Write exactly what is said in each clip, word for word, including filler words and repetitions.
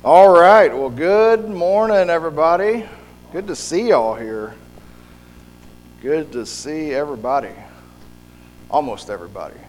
All right, well, good morning, everybody. Good to see y'all here. Good to see everybody. Almost everybody.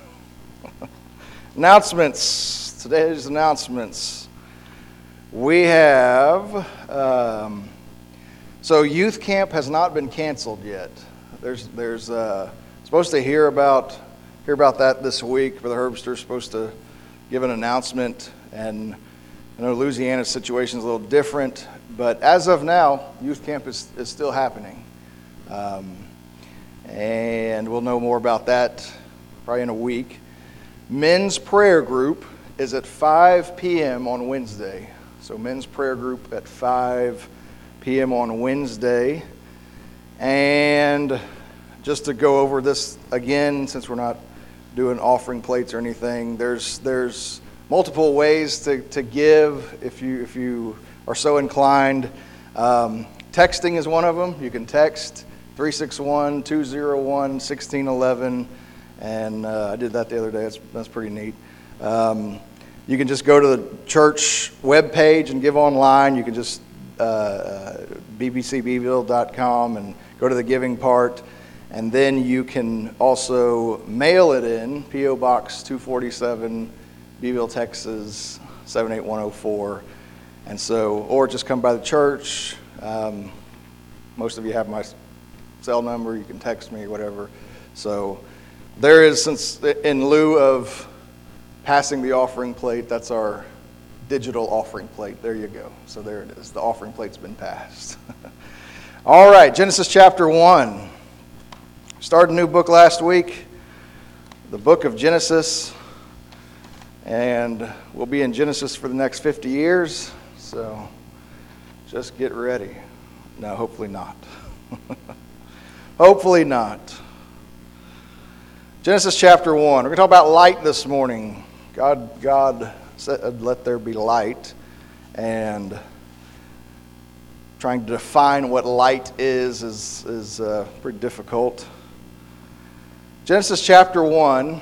Announcements. Today's announcements. We have, um, so youth camp has not been canceled yet. There's, there's uh, supposed to hear about, hear about that this week. Brother Herbster's supposed to give an announcement, and I know Louisiana's situation is a little different, but as of now, youth camp is, is still happening. Um, and we'll know more about that probably in a week. Men's prayer group is at five p.m. on Wednesday. So men's prayer group at five p.m. on Wednesday. And just to go over this again, since we're not doing offering plates or anything, there's there's multiple ways to, to give if you if you are so inclined. Um, texting is one of them. You can text three six one, two oh one, one six one one, and uh, I did that the other day. That's, that's pretty neat. Um, you can just go to the church webpage and give online. You can just uh, b b c beeville dot com and go to the giving part. And then you can also mail it in, P O Box two forty-seven, Beeville, Texas, seven eight one oh four. And so, or just come by the church. Um, most of you have my cell number. You can text me, whatever. So there is, since in lieu of passing the offering plate, that's our digital offering plate. There you go. So there it is. The offering plate's been passed. All right, Genesis chapter one. Started a new book last week, the book of Genesis. And we'll be in Genesis for the next fifty years, so just get ready. No, hopefully not. Hopefully not. Genesis chapter one. We're going to talk about light this morning. God, God said, let there be light. And trying to define what light is is, is uh, pretty difficult. Genesis chapter one.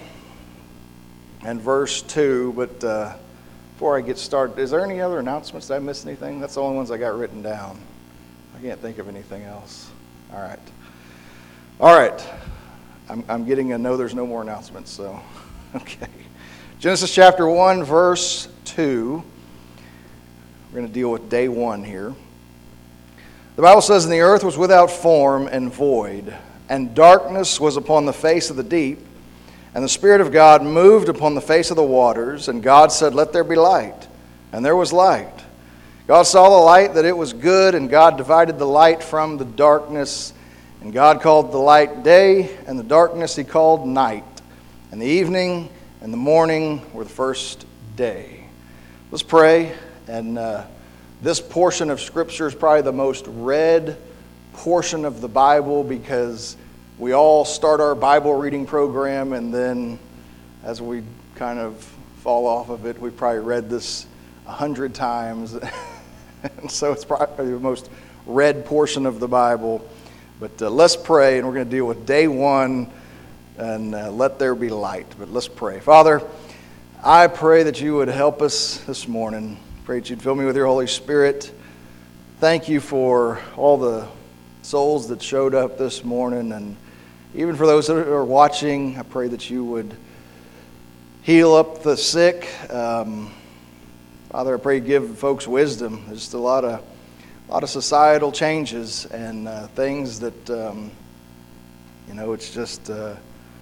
And verse two, but uh, before I get started, is there any other announcements? Did I miss anything? That's the only ones I got written down. I can't think of anything else. All right. All right. I'm, I'm getting a no, there's no more announcements, so, okay. Genesis chapter one, verse two. We're going to deal with day one here. The Bible says, "And the earth was without form and void, and darkness was upon the face of the deep. And the Spirit of God moved upon the face of the waters, and God said, let there be light. And there was light. God saw the light, that it was good, and God divided the light from the darkness. And God called the light day, and the darkness he called night. And the evening and the morning were the first day." Let's pray. And uh, this portion of Scripture is probably the most read portion of the Bible, because we all start our Bible reading program, and then as we kind of fall off of it, we've probably read this a hundred times. And so it's probably the most read portion of the Bible. But uh, let's pray, and we're going to deal with day one, and uh, let there be light. But let's pray. Father, I pray that you would help us this morning. Pray that you'd fill me with your Holy Spirit. Thank you for all the souls that showed up this morning, and even for those that are watching, I pray that you would heal up the sick. Um, Father, I pray you give folks wisdom. There's just a lot of, a lot of societal changes and uh, things that, um, you know, it's just, uh,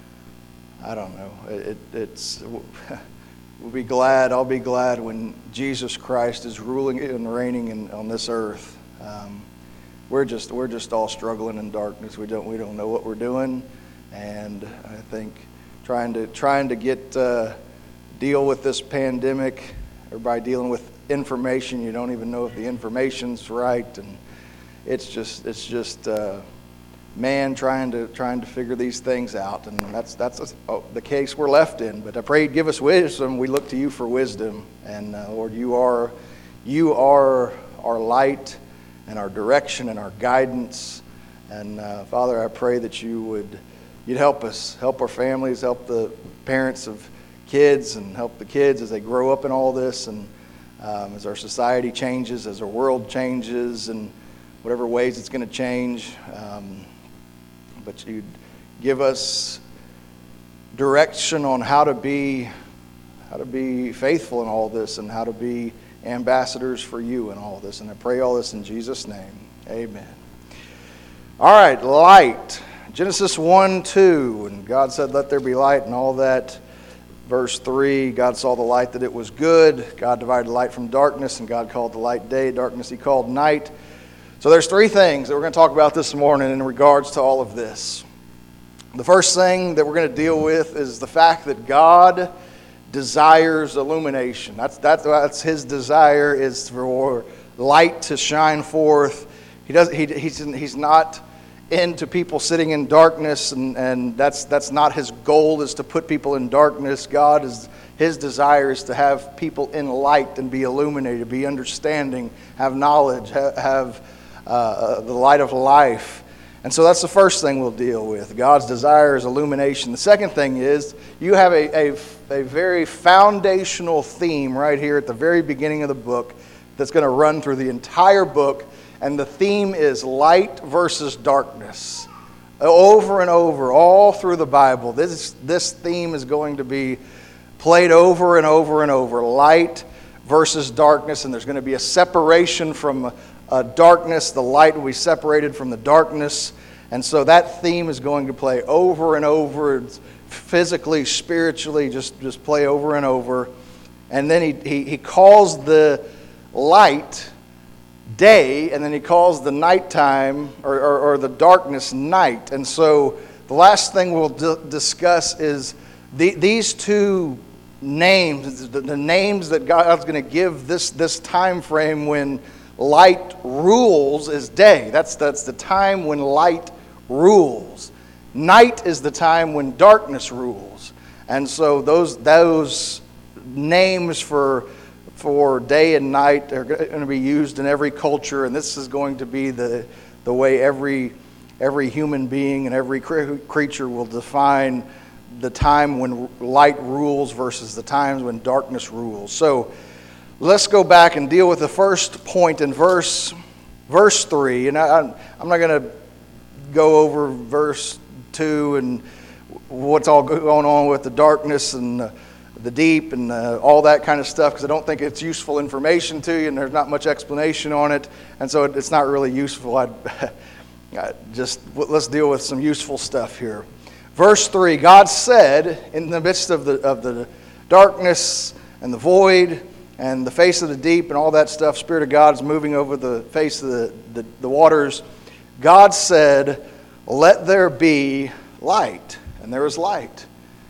I don't know. It, it's, we'll be glad, I'll be glad when Jesus Christ is ruling and reigning in, on this earth. Um, We're just we're just all struggling in darkness. We don't we don't know what we're doing, and I think trying to trying to get uh, deal with this pandemic. Everybody dealing with information. You don't even know if the information's right, and it's just it's just uh, man trying to trying to figure these things out, and that's that's oh, the case we're left in. But I pray you give us wisdom. We look to you for wisdom, and uh, Lord, you are you are our light and our direction and our guidance. And uh, Father, I pray that you would you'd help us, help our families, help the parents of kids, and help the kids as they grow up in all this. And um, as our society changes, as our world changes, and whatever ways it's going to change. Um, but you'd give us direction on how to be how to be faithful in all this and how to be ambassadors for you in all this. And I pray all this in Jesus' name. Amen. All right, light. Genesis one two, and God said, let there be light, and all that. Verse three, God saw the light that it was good. God divided light from darkness, and God called the light day. Darkness he called night. So there's three things that we're going to talk about this morning in regards to all of this. The first thing that we're going to deal with is the fact that God desires illumination. That's, that's, that's his desire, is for light to shine forth. He does. He, he's, he's not into people sitting in darkness, and, and that's that's not his goal, is to put people in darkness. God is, his desire is to have people in light and be illuminated, be understanding, have knowledge, have, have uh, the light of life. And so that's the first thing we'll deal with. God's desire is illumination. The second thing is you have a, a, a very foundational theme right here at the very beginning of the book that's going to run through the entire book. And the theme is light versus darkness. Over and over, all through the Bible, this, this theme is going to be played over and over and over. Light versus darkness. And there's going to be a separation from Uh, darkness. The light will be separated from the darkness. And so that theme is going to play over and over, physically, spiritually, just, just play over and over. And then he, he, he calls the light day, and then he calls the nighttime, or, or, or the darkness, night. And so the last thing we'll d- discuss is the, these two names, the, the names that God's going to give this, this time frame when light rules is day. That's, that's the time when light rules. Night is the time when darkness rules. And so those those names for for day and night are going to be used in every culture, and this is going to be the the way every every human being and every creature will define the time when light rules versus the times when darkness rules. So let's go back and deal with the first point in verse verse three. And I, I'm not going to go over verse two and what's all going on with the darkness and the, the deep and uh, all that kind of stuff, because I don't think it's useful information to you, and there's not much explanation on it, and so it's not really useful. I'd, I just let's deal with some useful stuff here. Verse three, God said, in the midst of the of the darkness and the void and the face of the deep and all that stuff, Spirit of God is moving over the face of the, the, the waters. God said, let there be light. And there was light.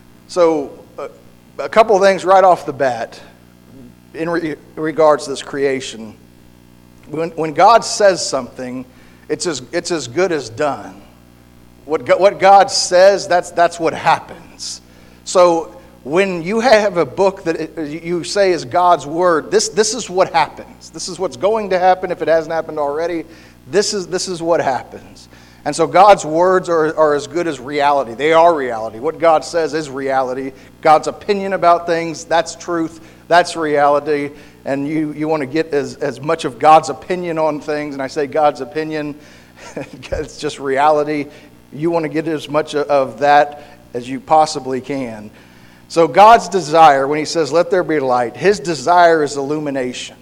So uh, a couple of things right off the bat in re- regards to this creation. When, when God says something, it's as, it's as good as done. What, God, what God says, that's, that's what happens. So when you have a book that you say is God's word, this, this is what happens. This is what's going to happen if it hasn't happened already. This is, this is what happens. And so God's words are, are as good as reality. They are reality. What God says is reality. God's opinion about things, that's truth. That's reality. And you, you want to get as, as much of God's opinion on things. And I say God's opinion, it's just reality. You want to get as much of that as you possibly can. So God's desire, when he says, let there be light, his desire is illumination.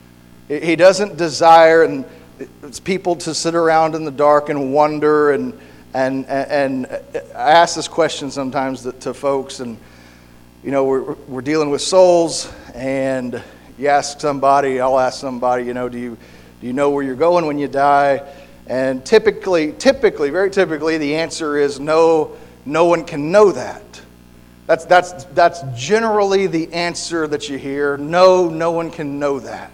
He doesn't desire and it's people to sit around in the dark and wonder. And and and I ask this question sometimes to, to folks, and you know, we're we're dealing with souls, and you ask somebody, I'll ask somebody, you know, do you do you know where you're going when you die? And typically, typically, very typically, the answer is no. No one can know that. That's that's that's generally the answer that you hear. No, no one can know that.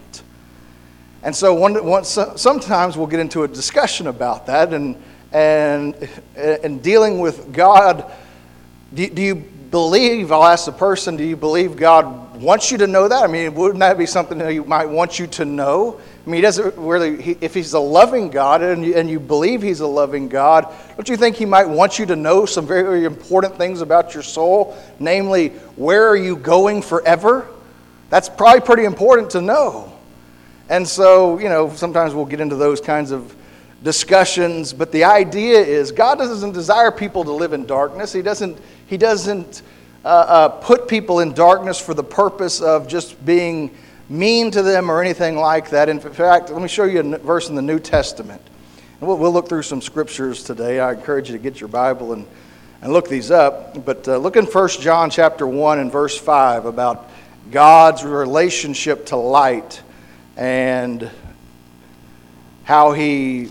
And so one, one, sometimes we'll get into a discussion about that, and and and dealing with God. Do, do you believe? I'll ask the person. Do you believe God wants you to know that? I mean, wouldn't that be something that He might want you to know? I mean, He doesn't really. He, if He's a loving God, and you, and you believe He's a loving God, don't you think He might want you to know some very, very important things about your soul? Namely, where are you going forever? That's probably pretty important to know. And so, you know, sometimes we'll get into those kinds of discussions, but the idea is God doesn't desire people to live in darkness. He doesn't, he doesn't uh, uh, put people in darkness for the purpose of just being mean to them or anything like that. In fact, let me show you a verse in the New Testament. And we'll, we'll look through some scriptures today. I encourage you to get your Bible and, and look these up. But uh, look in First John chapter one and verse five about God's relationship to light and how he,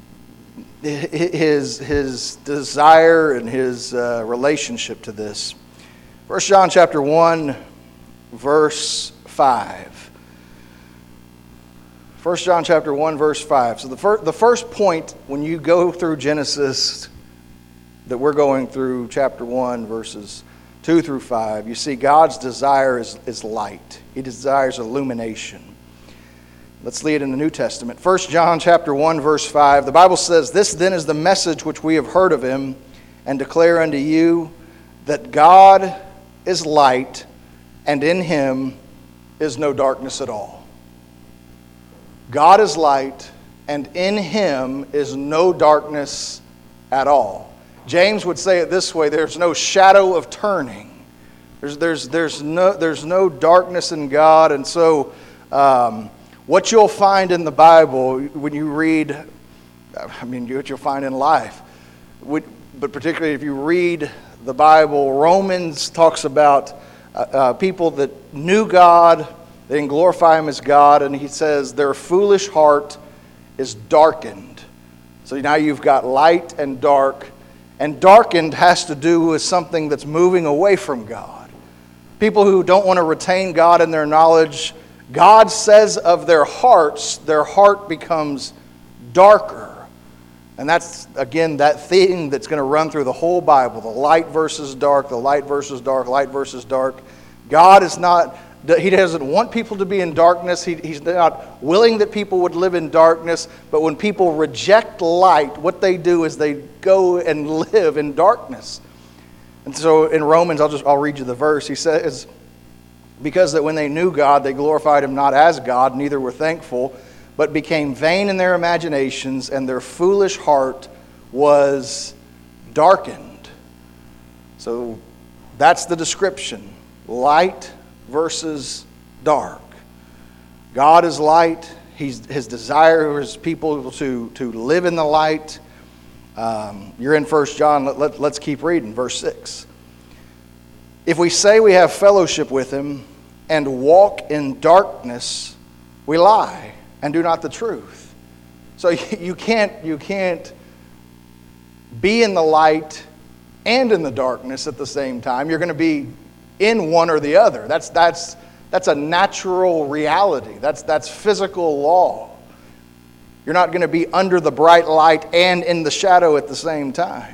his, his desire and his uh, relationship to this. First John chapter one, verse five. First John chapter one, verse five. So the, fir- the first point when you go through Genesis that we're going through, chapter one, verses two through five, you see God's desire is, is light. He desires illumination. Let's lead in the New Testament. First John chapter one, verse five. The Bible says, "This then is the message which we have heard of him, and declare unto you, that God is light, and in him is no darkness at all." God is light, and in him is no darkness at all. James would say it this way: there's no shadow of turning. There's, there's, there's, no, there's no darkness in God. And so um, what you'll find in the Bible, when you read, I mean, what you'll find in life, but particularly if you read the Bible, Romans talks about uh, uh, people that knew God, they didn't glorify him as God, and he says their foolish heart is darkened. So now you've got light and dark, and darkened has to do with something that's moving away from God. People who don't want to retain God in their knowledge, God says of their hearts, their heart becomes darker. And that's, again, that thing that's going to run through the whole Bible, the light versus dark, the light versus dark, light versus dark. God is not... He doesn't want people to be in darkness. He, he's not willing that people would live in darkness. But when people reject light, what they do is they go and live in darkness. And so in Romans, I'll just I'll read you the verse. He says, "Because that when they knew God, they glorified him not as God, neither were thankful, but became vain in their imaginations, and their foolish heart was darkened." So that's the description. Light versus dark. God is light. He's, his desire is people to, to live in the light. Um, you're in First John. Let, let, let's keep reading. Verse six. "If we say we have fellowship with him and walk in darkness, we lie and do not the truth." So you can't, you can't be in the light and in the darkness at the same time. You're going to be in one or the other. That's that's that's a natural reality. That's that's physical law. You're not going to be under the bright light and in the shadow at the same time.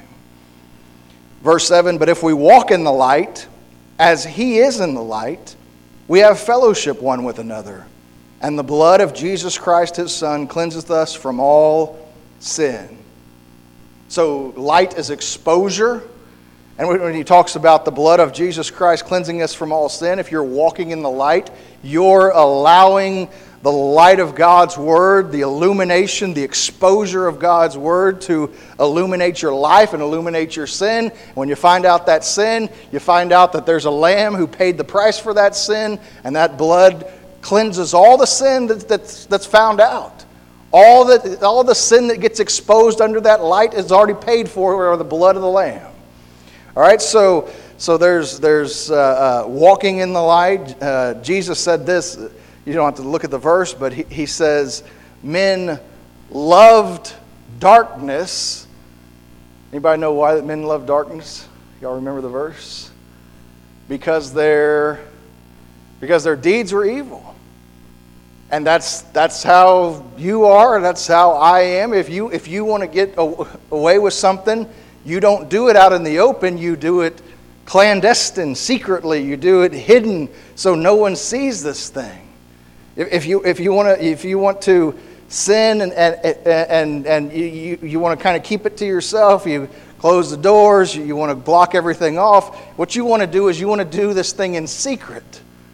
Verse seven, "But if we walk in the light, as he is in the light, we have fellowship one with another. And the blood of Jesus Christ his Son cleanseth us from all sin." So light is exposure. And when he talks about the blood of Jesus Christ cleansing us from all sin, if you're walking in the light, you're allowing the light of God's Word, the illumination, the exposure of God's Word to illuminate your life and illuminate your sin. When you find out that sin, you find out that there's a Lamb who paid the price for that sin, and that blood cleanses all the sin that, that's, that's found out. All, that, all the sin that gets exposed under that light is already paid for by the blood of the Lamb. All right, so so there's there's uh, uh, walking in the light. Uh, Jesus said this. You don't have to look at the verse, but he, he says, "Men loved darkness." Anybody know why that men love darkness? Y'all remember the verse? Because their because their deeds were evil. And that's that's how you are. That's how I am. If you if you want to get away with something, you don't do it out in the open. You do it clandestine, secretly. You do it hidden, so no one sees this thing. If, if you if you want to if you want to sin and and and and you you, you want to kind of keep it to yourself, you close the doors. You, you want to block everything off. What you want to do is you want to do this thing in secret.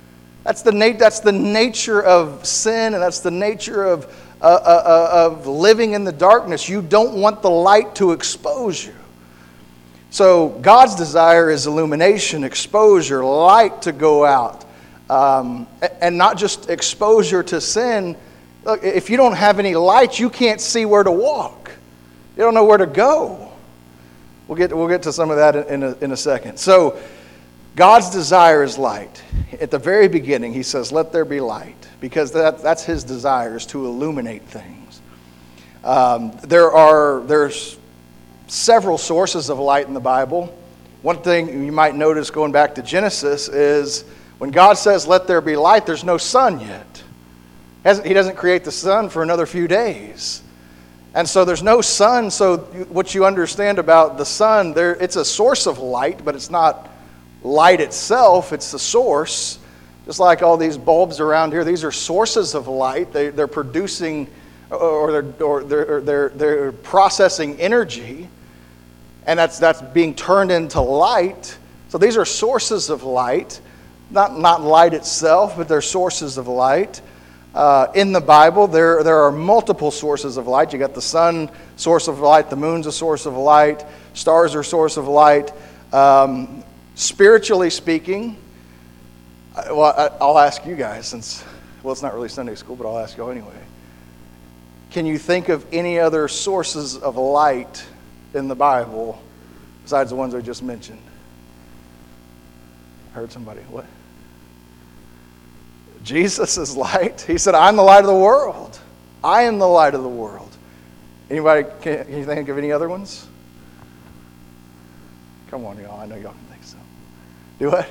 That's the, nat- that's the nature of sin, and that's the nature of, uh, uh, of living in the darkness. You don't want the light to expose you. So God's desire is illumination, exposure, light to go out. Um, and not just exposure to sin. Look, if you don't have any light, you can't see where to walk. You don't know where to go. We'll get, we'll get to some of that in a, in a second. So God's desire is light. At the very beginning, he says, let there be light, because that, that's his desire, is to illuminate things. Um, there are there's several sources of light in the Bible. One thing you might notice going back to Genesis is when God says, let there be light, there's no sun yet. He doesn't create the sun for another few days. And so there's no sun, so what you understand about the sun, there it's a source of light, but it's not light itself, it's the source. Just like all these bulbs around here, these are sources of light. They, they're producing, or they're, or they're, they're, they're processing energy, and that's, that's being turned into light. So these are sources of light, not, not light itself, but they're sources of light. Uh, in the Bible, there, there are multiple sources of light. You got the sun, source of light, the moon's a source of light, stars are a source of light. Um, Spiritually speaking, well, I'll ask you guys, since, well, it's not really Sunday school, but I'll ask you anyway. Can you think of any other sources of light in the Bible besides the ones I just mentioned? I heard somebody, what? Jesus is light. He said, I'm the light of the world. I am the light of the world. Anybody, can, can you think of any other ones? Come on, y'all. I know y'all can think so. Do what?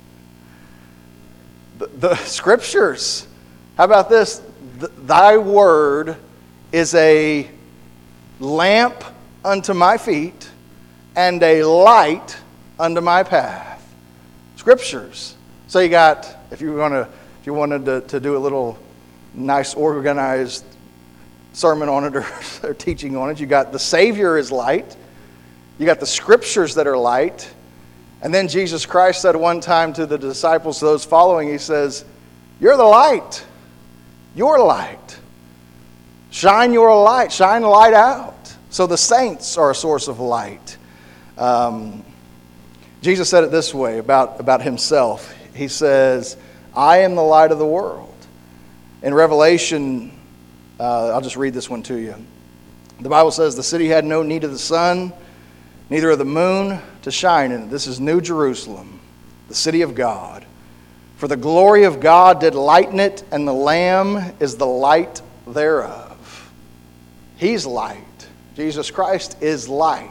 The, the scriptures. How about this? Th- Thy word is a lamp unto my feet and a light unto my path. Scriptures. So you got, if you want to, if you wanted to, to do a little nice organized sermon on it or, or teaching on it, you got the Savior is light. You got the scriptures that are light. And then Jesus Christ said one time to the disciples, those following, he says, you're the light. Your light. Shine your light. Shine the light out. So the saints are a source of light. Um, Jesus said it this way about, about himself. He says, I am the light of the world. In Revelation, uh, I'll just read this one to you. The Bible says, the city had no need of the sun, neither of the moon to shine in it. This is New Jerusalem, the city of God. For the glory of God did lighten it, and the Lamb is the light thereof. He's light. Jesus Christ is light.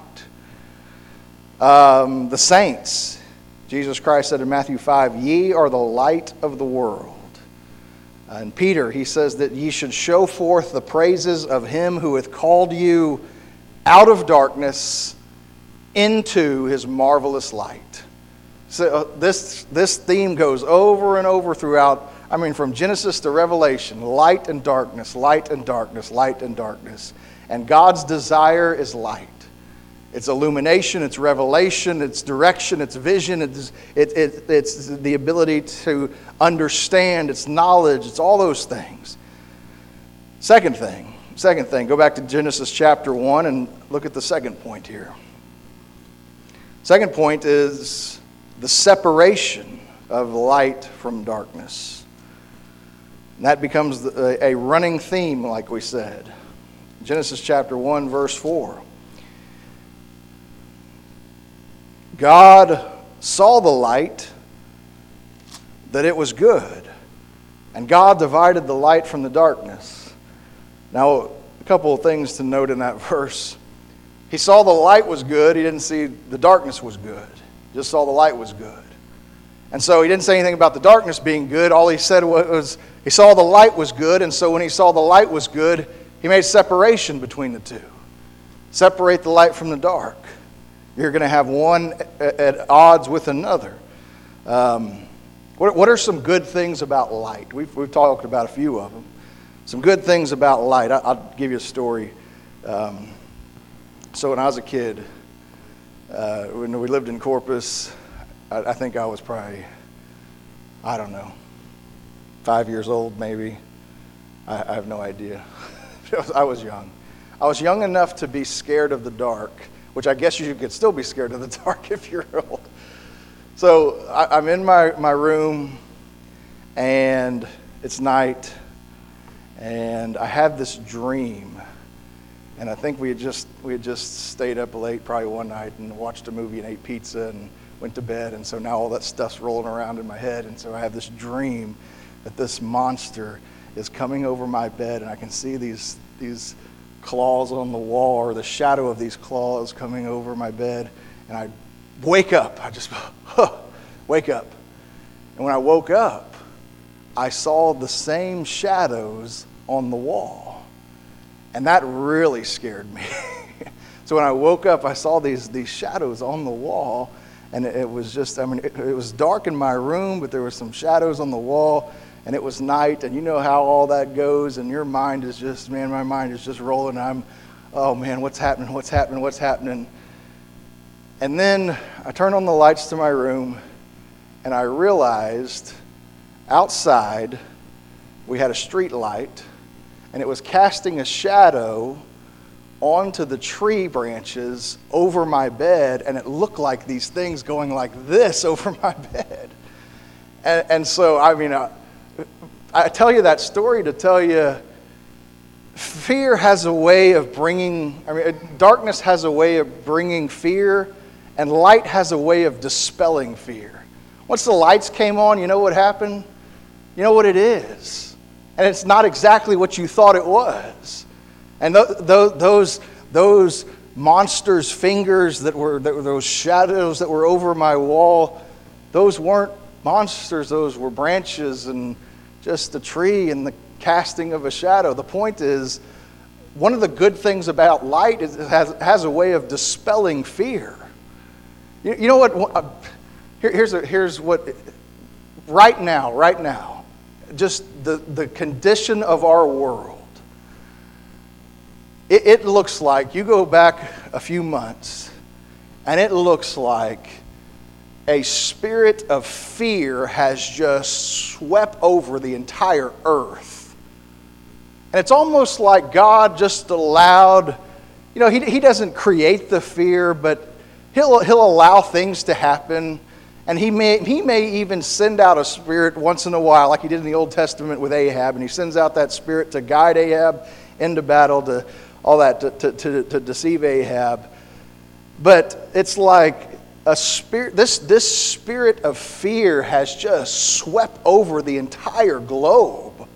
Um, the saints, Jesus Christ said in Matthew five, ye are the light of the world. And Peter, he says that ye should show forth the praises of him who hath called you out of darkness into his marvelous light. So uh, this, this theme goes over and over throughout, I mean, from Genesis to Revelation, light and darkness, light and darkness, light and darkness. And God's desire is light. It's illumination, it's revelation, it's direction, it's vision, it's, it, it, it's the ability to understand, it's knowledge, it's all those things. Second thing, second thing, go back to Genesis chapter one and look at the second point here. Second point is the separation of light from darkness. And that becomes a running theme, like we said. Genesis chapter one, verse four. God saw the light, that it was good, and God divided the light from the darkness. Now, a couple of things to note in that verse. He saw the light was good. He didn't see the darkness was good. He just saw the light was good. And so he didn't say anything about the darkness being good. All he said was he saw the light was good, and so when he saw the light was good, he made separation between the two. Separate the light from the dark. You're going to have one at odds with another. Um, what, what are some good things about light? We've, we've talked about a few of them. Some good things about light. I, I'll give you a story. Um, so when I was a kid, uh, when we lived in Corpus, I, I think I was probably, I don't know, five years old, maybe. I, I have no idea. I was young. I was young enough to be scared of the dark, which I guess you could still be scared of the dark if you're old. So I, I'm in my, my room, and it's night, and I had this dream. And I think we had just we had just stayed up late probably one night and watched a movie and ate pizza and went to bed. And so now all that stuff's rolling around in my head. And so I have this dream that this monster is coming over my bed, and I can see these these claws on the wall, or the shadow of these claws coming over my bed. And I wake up. I just huh, wake up. And when I woke up, I saw the same shadows on the wall. And that really scared me. So when I woke up, I saw these these shadows on the wall, and it, it was just, I mean, it, it was dark in my room, but there were some shadows on the wall, and it was night, and you know how all that goes, and your mind is just, man, my mind is just rolling. I'm, oh man, what's happening, what's happening, what's happening? And then I turned on the lights to my room, and I realized outside we had a street light, and it was casting a shadow onto the tree branches over my bed, and it looked like these things going like this over my bed. And, and so, I mean, I, I tell you that story to tell you, fear has a way of bringing, I mean, darkness has a way of bringing fear, and light has a way of dispelling fear. Once the lights came on, you know what happened? You know what it is. And it's not exactly what you thought it was. And th- th- those those monsters' fingers that were, that were those shadows that were over my wall, those weren't monsters. Those were branches and just a tree and the casting of a shadow. The point is, one of the good things about light is it has, has a way of dispelling fear. You, you know what? Uh, here, here's a, here's what. Right now, right now. Just the, the condition of our world. It, it looks like, you go back a few months, and it looks like a spirit of fear has just swept over the entire earth. And it's almost like God just allowed, you know, he, he doesn't create the fear, but he'll, he'll allow things to happen. And he may he may even send out a spirit once in a while, like he did in the Old Testament with Ahab, and he sends out that spirit to guide Ahab into battle, to all that, to, to, to, to deceive Ahab. But it's like a spirit, this, this spirit of fear has just swept over the entire globe.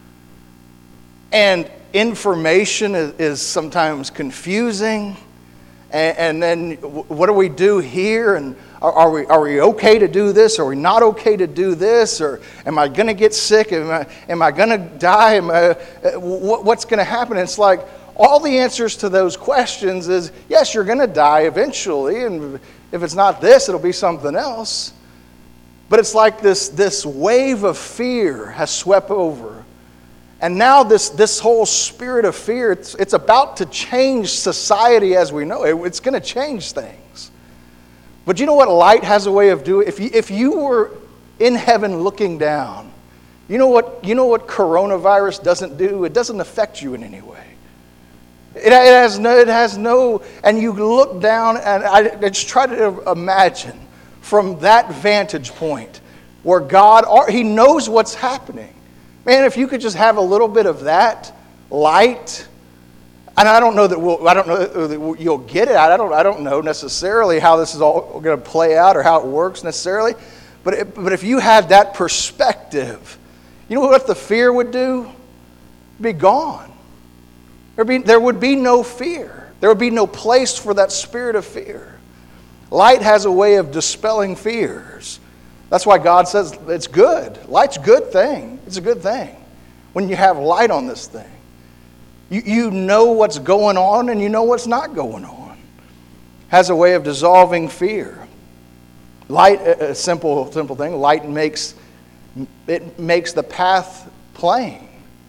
And information is, is sometimes confusing. And, and then what do we do here? And Are, are we are we okay to do this? Are we not okay to do this? Or am I going to get sick? Am I am I going to die? Am I, what, what's going to happen? And it's like all the answers to those questions is yes, you're going to die eventually, and if it's not this, it'll be something else. But it's like this this wave of fear has swept over, and now this this whole spirit of fear, it's it's about to change society as we know it. It's going to change things. But you know what light has a way of doing? If you, if you were in heaven looking down, you know what you know what coronavirus doesn't do? It doesn't affect you in any way. It, it has no, it has no, and you look down, and I, I just try to imagine from that vantage point where God, He knows what's happening. Man, if you could just have a little bit of that light. And I don't know that we'll, I don't know that you'll get it. I don't, I don't know necessarily how this is all going to play out or how it works necessarily. But, it, but if you had that perspective, you know what the fear would do? It'd be gone. There'd be, there would be no fear. There would be no place for that spirit of fear. Light has a way of dispelling fears. That's why God says it's good. Light's a good thing. It's a good thing when you have light on this thing. You, you know what's going on and you know what's not going on. Has a way of dissolving fear. Light, a simple, simple thing. Light makes it makes the path plain.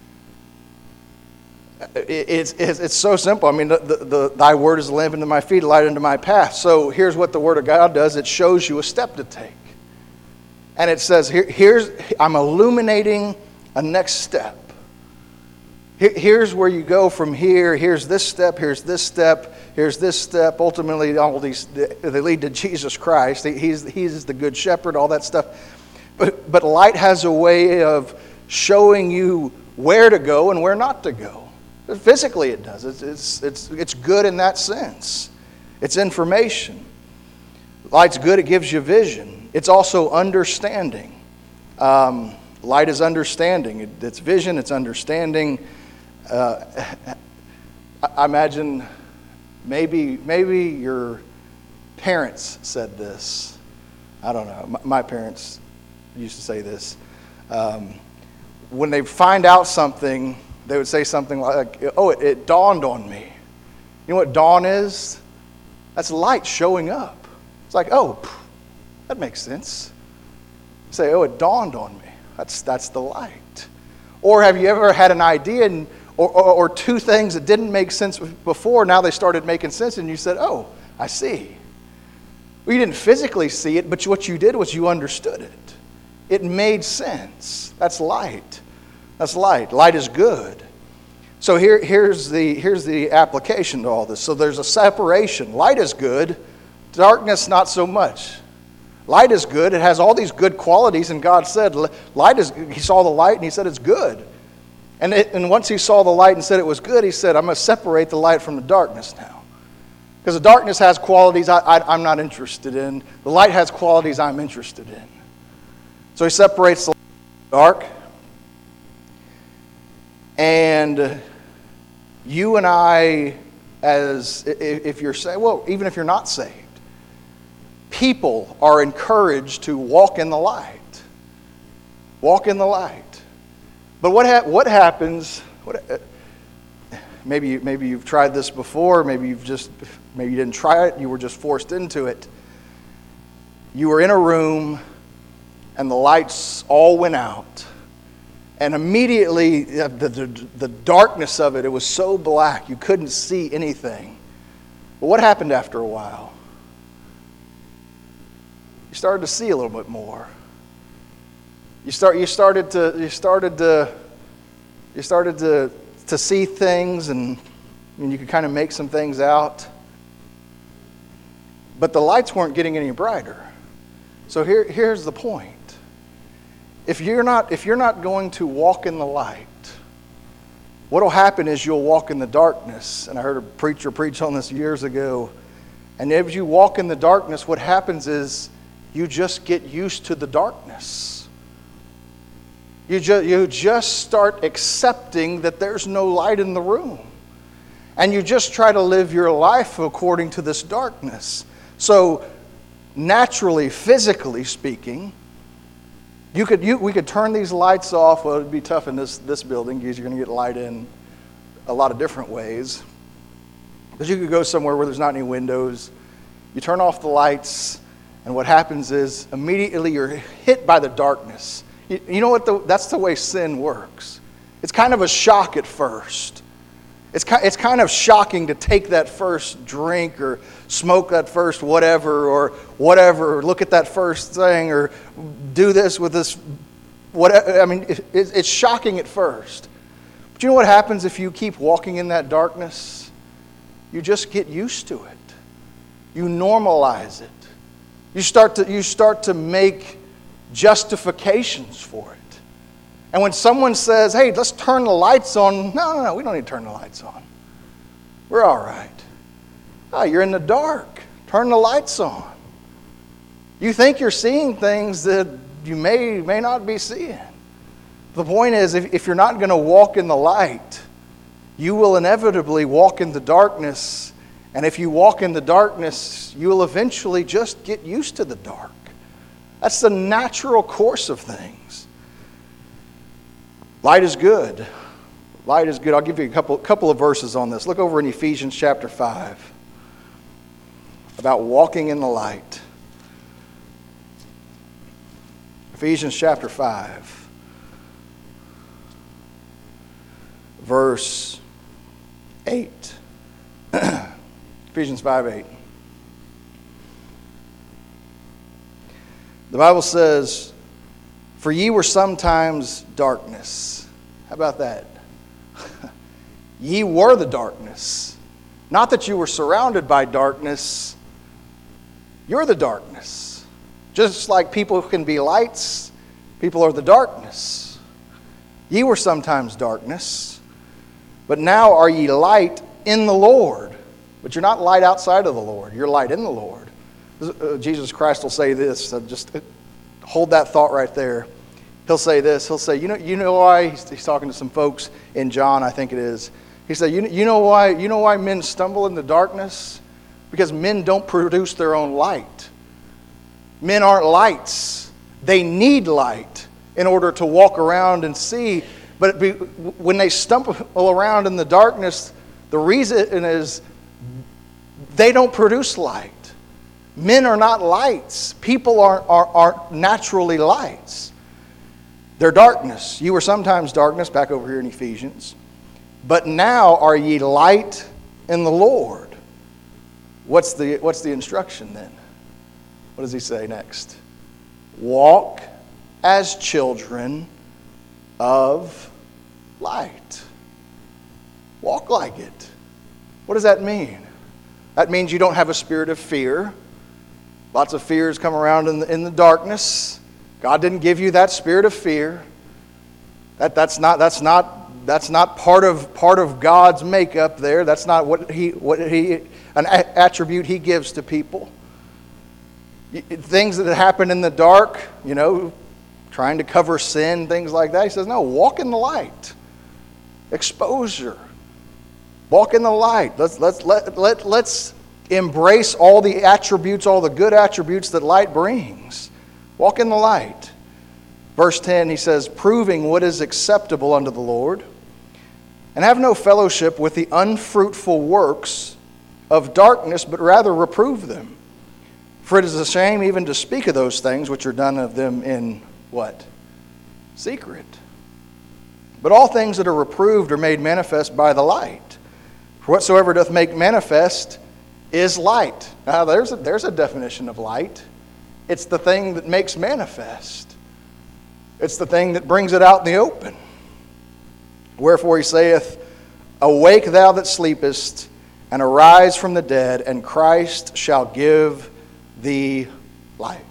It's, it's, it's so simple. I mean, the, the, the, thy word is a lamp unto my feet, a light unto my path. So here's what the word of God does. It shows you a step to take. And it says, here, here's I'm illuminating a next step. Here's where you go from here. Here's this step. Here's this step. Here's this step. Ultimately, all these they lead to Jesus Christ. He's he's the good shepherd. All that stuff. But but light has a way of showing you where to go and where not to go. Physically, it does. It's it's it's it's good in that sense. It's information. Light's good. It gives you vision. It's also understanding. Um, light is understanding. It, it's vision. It's understanding. Uh, I imagine maybe maybe your parents said this. I don't know. My, my parents used to say this. Um, when they find out something, they would say something like, "Oh, it, it dawned on me." You know what dawn is? That's light showing up. It's like, "Oh, that makes sense." You say, "Oh, it dawned on me." That's that's the light. Or have you ever had an idea and Or, or, or two things that didn't make sense before, now they started making sense, and you said, "Oh, I see." Well, you didn't physically see it, but what you did was you understood it. It made sense. That's light. That's light. Light is good. So here, here's the here's the application to all this. So there's a separation. Light is good. Darkness, not so much. Light is good. It has all these good qualities, and God said, "Light is." He saw the light, and He said, "It's good." And, it, and once He saw the light and said it was good, He said, "I'm going to separate the light from the darkness now." Because the darkness has qualities I, I, I'm not interested in. The light has qualities I'm interested in. So He separates the light from the dark. And you and I, as if you're saved, well, even if you're not saved, people are encouraged to walk in the light. Walk in the light. But what ha- what happens? What, uh, maybe you, maybe you've tried this before. Maybe you've just maybe you didn't try it. You were just forced into it. You were in a room, and the lights all went out, and immediately the the, the darkness of it. It was so black you couldn't see anything. But what happened after a while? You started to see a little bit more. You start. You started to. You started to. You started to to see things, and, and you could kind of make some things out. But the lights weren't getting any brighter. So here, here's the point. If you're not, if you're not going to walk in the light, what will happen is you'll walk in the darkness. And I heard a preacher preach on this years ago. And as you walk in the darkness, what happens is you just get used to the darkness. You just, you just start accepting that there's no light in the room. And you just try to live your life according to this darkness. So naturally, physically speaking, you could you, we could turn these lights off. Well, it would be tough in this, this building because you're going to get light in a lot of different ways. But you could go somewhere where there's not any windows. You turn off the lights, and what happens is immediately you're hit by the darkness. You know what? The, that's the way sin works. It's kind of a shock at first. It's kind, it's kind of shocking to take that first drink or smoke that first whatever or whatever, or look at that first thing or do this with this whatever. I mean, it, it's shocking at first. But you know what happens if you keep walking in that darkness? You just get used to it. You normalize it. You start to, you start to make justifications for it. And when someone says, "Hey, let's turn the lights on," no, no, no, we don't need to turn the lights on. We're all right. Oh, you're in the dark. Turn the lights on. You think you're seeing things that you may, may not be seeing. The point is, if, if you're not going to walk in the light, you will inevitably walk in the darkness. And if you walk in the darkness, you will eventually just get used to the dark. That's the natural course of things. Light is good. Light is good. I'll give you a couple, couple of verses on this. Look over in Ephesians chapter five about walking in the light. Ephesians chapter five, verse eight. Ephesians five eight. The Bible says, For ye were sometimes darkness. How about that? Ye were the darkness. Not that you were surrounded by darkness. You're the darkness. Just like people can be lights, people are the darkness. Ye were sometimes darkness, but now are ye light in the Lord. But you're not light outside of the Lord. You're light in the Lord. Uh, Jesus Christ will say this. So just hold that thought right there. He'll say this. He'll say, you know, you know why? He's, he's talking to some folks in John, I think it is. He said, you, you know why? You know why men stumble in the darkness? Because men don't produce their own light. Men aren't lights. They need light in order to walk around and see. But be, when they stumble around in the darkness, the reason is they don't produce light. Men are not lights. People aren't, are, aren't naturally lights. They're darkness. You were sometimes darkness, back over here in Ephesians. But now are ye light in the Lord. What's the, what's the instruction then? What does he say next? Walk as children of light. Walk like it. What does that mean? That means you don't have a spirit of fear. Lots of fears come around in the, in the darkness. God didn't give you that spirit of fear. That, that's not, that's not, that's not part of, part of God's makeup there. That's not what he, what he, an attribute he gives to people. Things that happen in the dark, you know, trying to cover sin, things like that. He says, no, walk in the light. Exposure. Walk in the light. Let's, let's, let, let, let's embrace all the attributes, all the good attributes that light brings. Walk in the light. Verse ten, he says, proving what is acceptable unto the Lord, and have no fellowship with the unfruitful works of darkness, but rather reprove them. For it is a shame even to speak of those things which are done of them in what? Secret. But all things that are reproved are made manifest by the light. For whatsoever doth make manifest is light. Now there's a, there's a definition of light. It's the thing that makes manifest. It's the thing that brings it out in the open. Wherefore he saith, awake thou that sleepest, and arise from the dead, and Christ shall give thee light.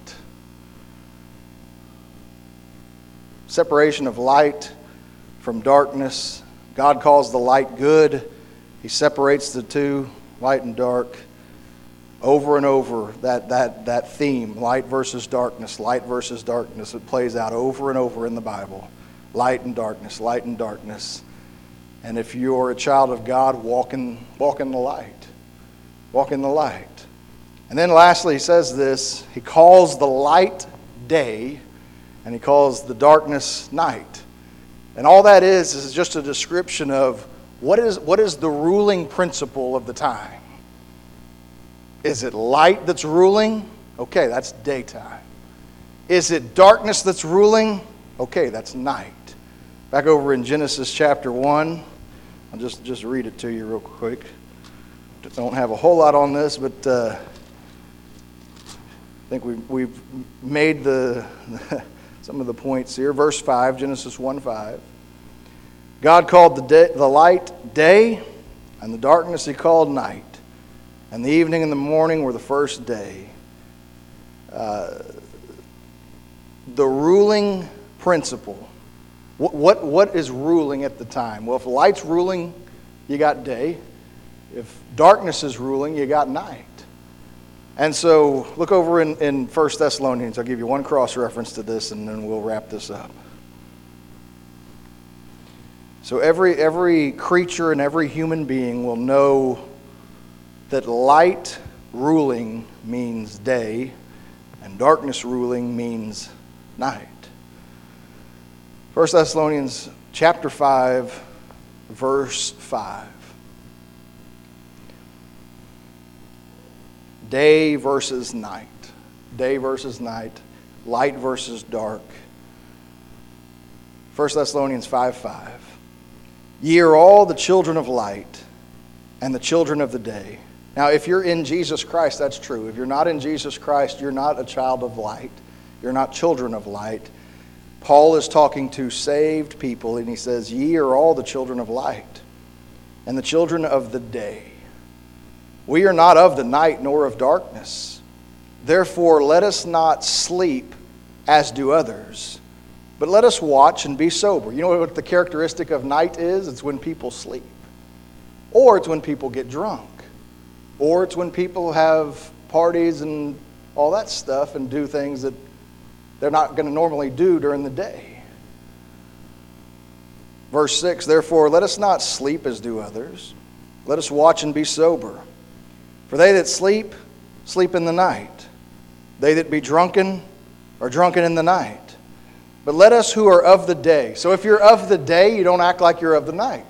Separation of light from darkness. God calls the light good. He separates the two, light and dark. Over and over, that, that, that theme, light versus darkness, light versus darkness, it plays out over and over in the Bible. Light and darkness, light and darkness. And if you're a child of God, walk in, walk in the light. Walk in the light. And then lastly, he says this, he calls the light day, and he calls the darkness night. And all that is, is just a description of what is, what is the ruling principle of the time. Is it light that's ruling? Okay, that's daytime. Is it darkness that's ruling? Okay, that's night. Back over in Genesis chapter one, I'll just, just read it to you real quick. Don't have a whole lot on this, but uh, I think we've, we've made the some of the points here. Verse five, Genesis one five. God called the, day, the light day, and the darkness he called night. And the evening and the morning were the first day. Uh, the ruling principle. What, what, what is ruling at the time? Well, if light's ruling, you got day. If darkness is ruling, you got night. And so look over in, in First Thessalonians. I'll give you one cross-reference to this, and then we'll wrap this up. So every, every creature and every human being will know that light ruling means day and darkness ruling means night. First Thessalonians chapter five, verse five. Day versus night. Day versus night. Light versus dark. First Thessalonians five five. Ye are all the children of light and the children of the day. Now, if you're in Jesus Christ, that's true. If you're not in Jesus Christ, you're not a child of light. You're not children of light. Paul is talking to saved people, and he says, "Ye are all the children of light, and the children of the day. We are not of the night nor of darkness. Therefore let us not sleep as do others, but let us watch and be sober." You know what the characteristic of night is? It's when people sleep. Or it's when people get drunk. Or it's when people have parties and all that stuff and do things that they're not going to normally do during the day. Verse six, "Therefore let us not sleep as do others. Let us watch and be sober. For they that sleep, sleep in the night. They that be drunken are drunken in the night. But let us who are of the day." So if you're of the day, you don't act like you're of the night.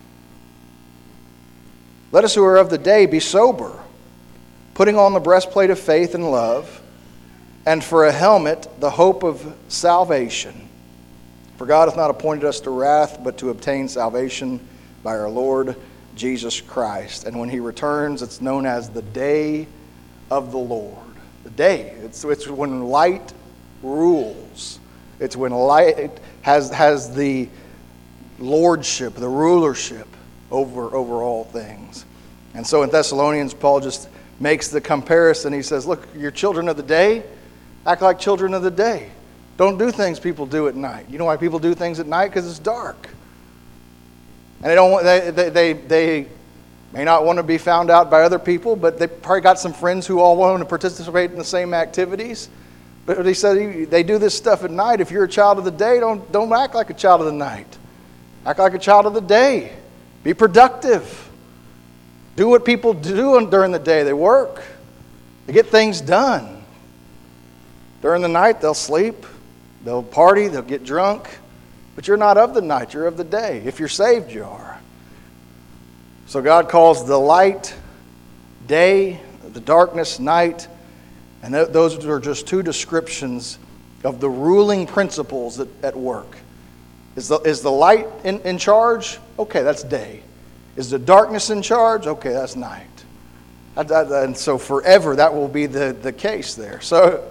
"Let us who are of the day be sober, putting on the breastplate of faith and love, and for a helmet the hope of salvation. For God hath not appointed us to wrath, but to obtain salvation by our Lord Jesus Christ." And when he returns, it's known as the day of the Lord. The day. It's, it's when light rules. It's when light has, has the lordship, the rulership over, over all things. And so in Thessalonians, Paul just makes the comparison. He says, look, you're children of the day. Act like children of the day. Don't do things people do at night. You know why people do things at night? Because it's dark. And they don't want, they, they, they, they may not want to be found out by other people, but they probably got some friends who all want to participate in the same activities. But he said they do this stuff at night. If you're a child of the day, don't, don't act like a child of the night. Act like a child of the day. Be productive. Do what people do during the day. They work. They get things done. During the night, they'll sleep. They'll party. They'll get drunk. But you're not of the night. You're of the day. If you're saved, you are. So God calls the light day, the darkness night. And th- those are just two descriptions of the ruling principles at, at work. Is the, is the light in, in charge? Okay, that's day. Is the darkness in charge? Okay, that's night. And, and so forever that will be the, the case there. So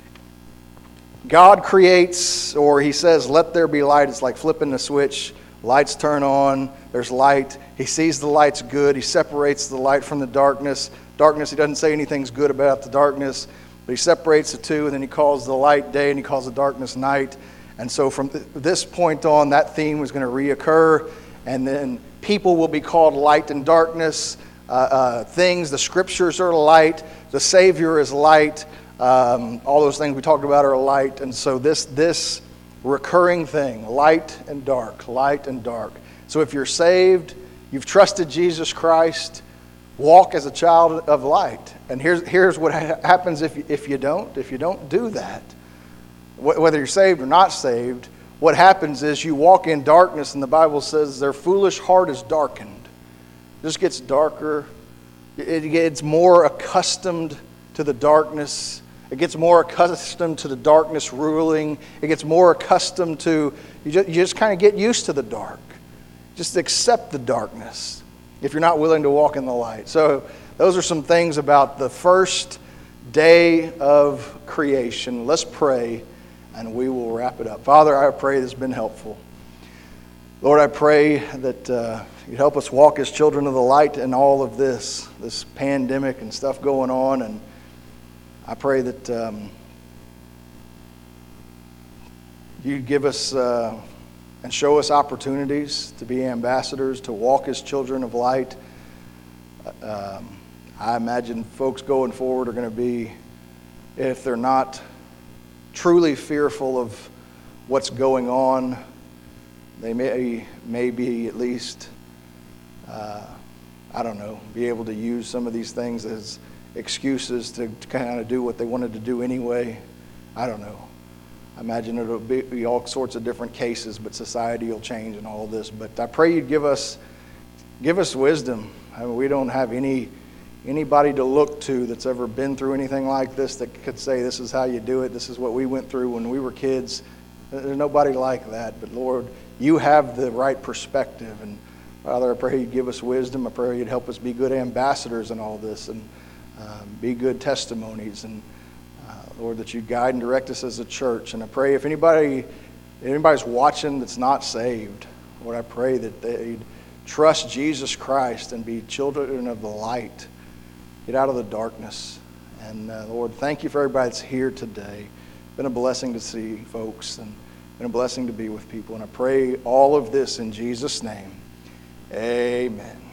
God creates, or he says, let there be light. It's like flipping the switch. Lights turn on. There's light. He sees the light's good. He separates the light from the darkness. Darkness, he doesn't say anything's good about the darkness, but he separates the two, and then he calls the light day and he calls the darkness night. And so from th- this point on, that theme was going to reoccur, and then people will be called light and darkness. Uh, uh, things, the scriptures are light. The Savior is light. Um, all those things we talked about are light. And so this this recurring thing, light and dark, light and dark. So if you're saved, you've trusted Jesus Christ, walk as a child of light. And here's here's what ha- happens if you, if you don't. If you don't do that, wh- whether you're saved or not saved, what happens is you walk in darkness, and the Bible says their foolish heart is darkened. It just gets darker. It gets more accustomed to the darkness. It gets more accustomed to the darkness ruling. It gets more accustomed to, you just, you just kind of get used to the dark. Just accept the darkness if you're not willing to walk in the light. So those are some things about the first day of creation. Let's pray, and we will wrap it up. Father, I pray this has been helpful. Lord, I pray that uh, you'd help us walk as children of the light in all of this, this pandemic and stuff going on. And I pray that um, you give us uh, and show us opportunities to be ambassadors, to walk as children of light. Um, I imagine folks going forward are going to be, if they're not truly fearful of what's going on, they may, may be at least, uh, I don't know, be able to use some of these things as excuses to, to kind of do what they wanted to do anyway. I don't know. I imagine it'll be, be all sorts of different cases, but society will change and all this. But I pray you'd give us give us wisdom. I mean, we don't have any anybody to look to that's ever been through anything like this that could say this is how you do it. This is what we went through when we were kids. There's nobody like that. But Lord, you have the right perspective. And Father, I pray you'd give us wisdom. I pray you'd help us be good ambassadors in all this, and Um, be good testimonies, and uh, Lord, that you guide and direct us as a church. And I pray if anybody If anybody's watching that's not saved, Lord, I pray that they'd trust Jesus Christ and be children of the light. Get out of the darkness. And uh, Lord, thank you for everybody that's here today. It's been a blessing to see folks and been a blessing to be with people. And I pray all of this in Jesus' name. Amen.